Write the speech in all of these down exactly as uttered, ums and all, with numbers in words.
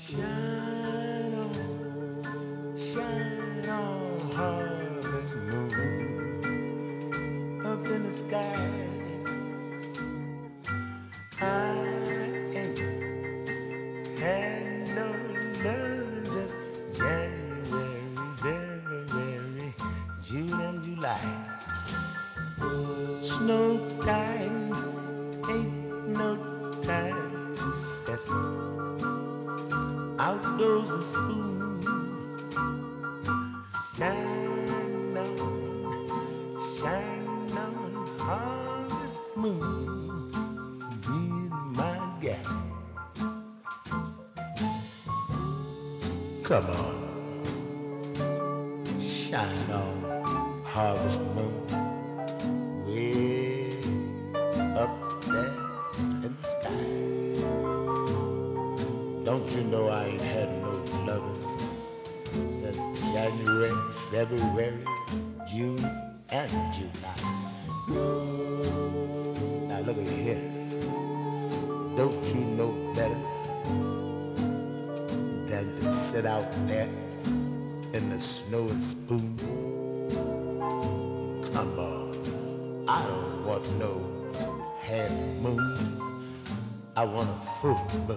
Shine on, shine on, harvest moon up in the sky. I ain't had no love since January, February, June and July. Snow time ain't no time to settle. Outdoors and spoon, shine on, shine on, harvest moon, be my gal. Come on, shine on, harvest moon, way up there in the sky. Don't you know I ain't had no loving since January, February, June, and July. Now look at here. Don't you know better than to sit out there in the snow and spoon? Come on, I don't want no half moon. I want a full moon.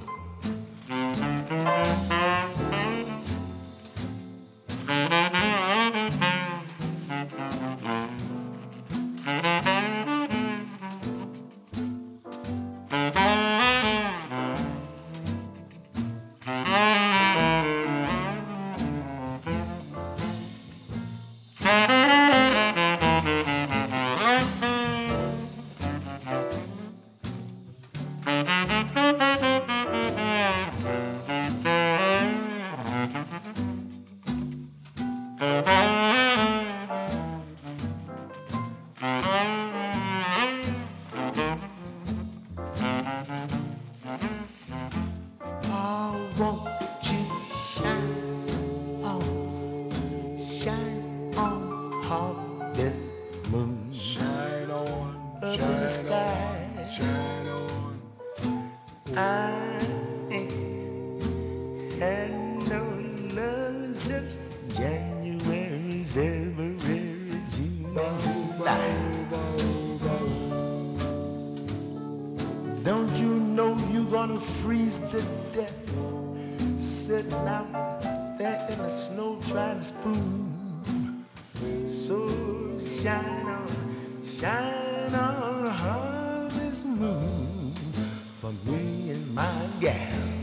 Don't you know you're gonna freeze to death sitting out there in the snow trying to spoon? So shine on, shine on, harvest moon for me and my gal.